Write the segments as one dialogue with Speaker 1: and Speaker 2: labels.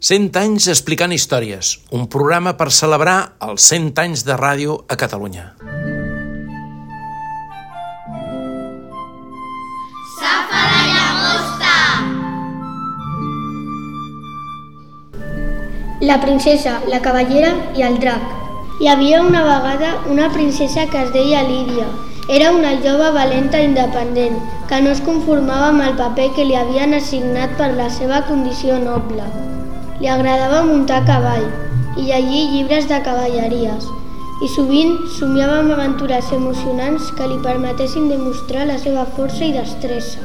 Speaker 1: 100 anys explicant històries, un programa per celebrar els 100 anys de ràdio a Catalunya.
Speaker 2: Safa de llagosta!
Speaker 3: La princesa, la cavallera i el drac. Hi havia una vegada una princesa que es deia Lídia. Era una jove valenta i independent, que no es conformava amb el paper que li havien assignat per la seva condició noble. Li agradava muntar a cavall i llegir llibres de cavalleries i sovint somiava amb aventures emocionants que li permetessin demostrar la seva força i destressa.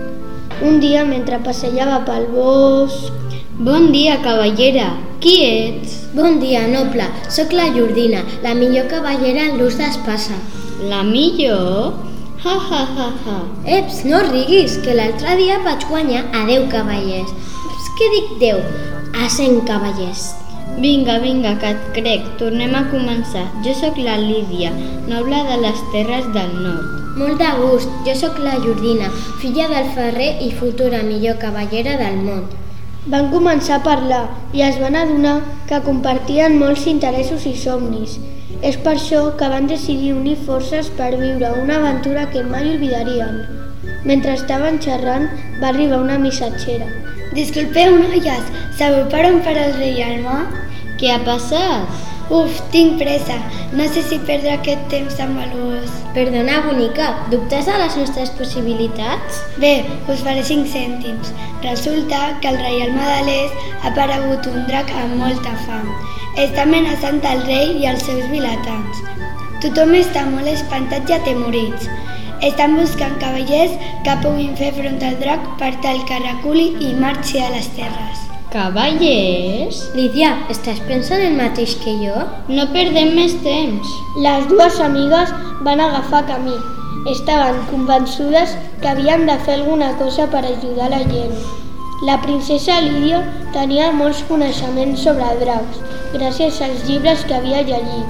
Speaker 3: Un dia, mentre passejava pel bosc...
Speaker 4: Bon dia, cavallera. Qui ets?
Speaker 5: Bon dia, noble. Soc la Jordina, la millor cavallera en l'ús d'espasa.
Speaker 4: La millor? Ha, ha, ha, ha.
Speaker 5: Eps, no riguis, que l'altre dia vaig guanyar a 10 cavallers. Què dic 10? A 100 cavallers.
Speaker 4: Vinga, que et crec. Tornem a començar. Jo sóc la Lídia, noble de les terres del nord.
Speaker 5: Molt de gust. Jo sóc la Jordina, filla del ferrer i futura millor cavallera del món.
Speaker 3: Van començar a parlar i es van adonar que compartien molts interessos i somnis. És per això que van decidir unir forces per viure una aventura que mai oblidarien. Mentre estaven xerrant, va arribar una missatgera.
Speaker 6: Disculpeu, noies, sabeu per on farà el rei Alma?
Speaker 4: Què ha passat?
Speaker 6: Uf, tinc pressa. No sé si perdre aquest temps tan valuós.
Speaker 5: Perdona, bonica, dubtes de les nostres possibilitats?
Speaker 6: Bé, us faré 5 cèntims. Resulta que al rei Alma de l'Est ha aparegut un drac amb molta fam. Està amenaçant el rei i els seus vilatans. Tothom està molt espantat i atemorits. Estan buscant cavallers que puguin fer front al drac per tal que reculi i marxi a les terres.
Speaker 4: Cavallers?
Speaker 5: Lídia, estàs pensant el mateix que jo?
Speaker 4: No perdem més temps.
Speaker 3: Les dues amigues van agafar camí. Estaven convençudes que havien de fer alguna cosa per ajudar la gent. La princesa Lídia tenia molts coneixements sobre dracs, gràcies als llibres que havia llegit.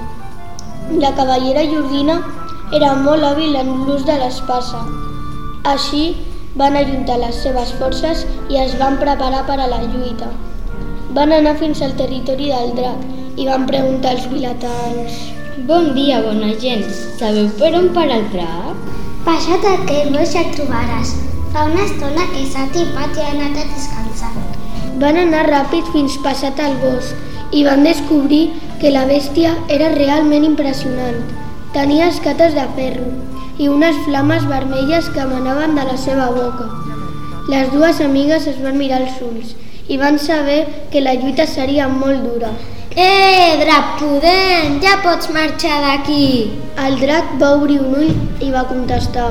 Speaker 3: La cavallera Jordina era molt hàbil en l'ús de l'espasa. Així, van ajuntar les seves forces i es van preparar per a la lluita. Van anar fins al territori del drac i van preguntar als vilatans.
Speaker 4: Bon dia, bona gent. Sabeu per on para el drac?
Speaker 2: Passa't aquell bosc i et trobaràs. Fa una estona que s'ha tipat i ha anat a descansar.
Speaker 3: Van anar ràpid fins passat el bosc i van descobrir que la bèstia era realment impressionant. Tenia escates de ferro i unes flames vermelles que emanaven de la seva boca. Les dues amigues es van mirar els ulls i van saber que la lluita seria molt dura.
Speaker 5: Drac pudent, ja pots marxar d'aquí!
Speaker 3: El drac va obrir un ull i va contestar.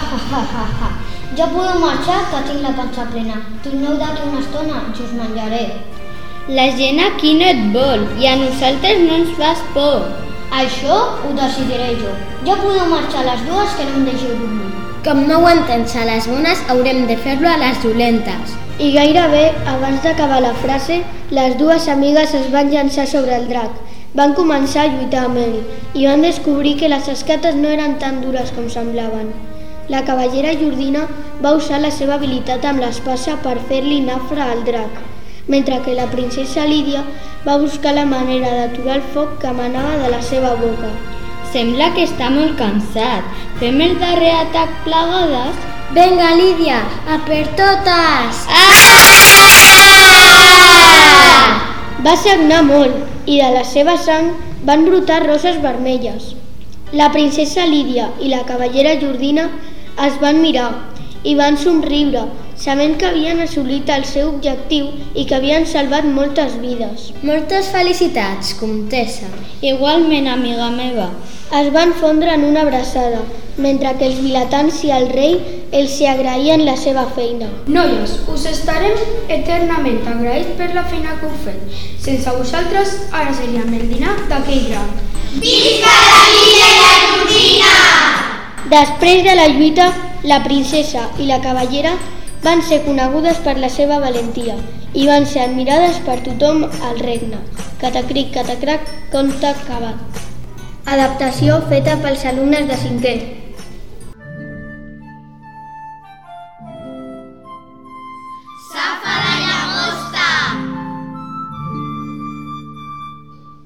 Speaker 7: Ha. Ja podeu marxar, que tinc la panxa plena. Torneu d'aquí una estona, jo us menjaré.
Speaker 4: La gent aquí no et vol i a nosaltres no ens fas por.
Speaker 7: Això ho decidiré jo. Ja podeu marxar les dues, que no em deixeu dormir.
Speaker 5: Com no ho entens a les bones, haurem de fer-lo a les dolentes.
Speaker 3: I gairebé, abans d'acabar la frase, les dues amigues es van llançar sobre el drac. Van començar a lluitar amb ell i van descobrir que les escates no eren tan dures com semblaven. La cavallera Jordina va usar la seva habilitat amb l'espasa per fer-li nafra al drac, mentre que la princesa Lídia va buscar la manera d'aturar el foc que emanava de la seva boca.
Speaker 4: Sembla que està molt cansat. Fem el darrer atac plegades?
Speaker 5: Vinga, Lídia, a per totes!
Speaker 3: Va sagnar molt i de la seva sang van brotar roses vermelles. La princesa Lídia i la cavallera Jordina es van mirar i van somriure, sabent que havien assolit el seu objectiu i que havien salvat moltes vides.
Speaker 5: Moltes felicitats, comtessa.
Speaker 4: Igualment, amiga meva.
Speaker 3: Es van fondre en una abraçada, mentre que els vilatans i el rei els hi agraïen la seva feina.
Speaker 6: Noies, us estarem eternament agraïts per la feina que heu fet. Sense vosaltres, ara seríem el dinar d'aquell drac.
Speaker 2: Visca la Lídia i la Jordina!
Speaker 3: Després de la lluita, la princesa i la cavallera van ser conegudes per la seva valentia i van ser admirades per tothom al regne. Catacric, catacrac, conte acabat. Adaptació feta pels alumnes de 5è.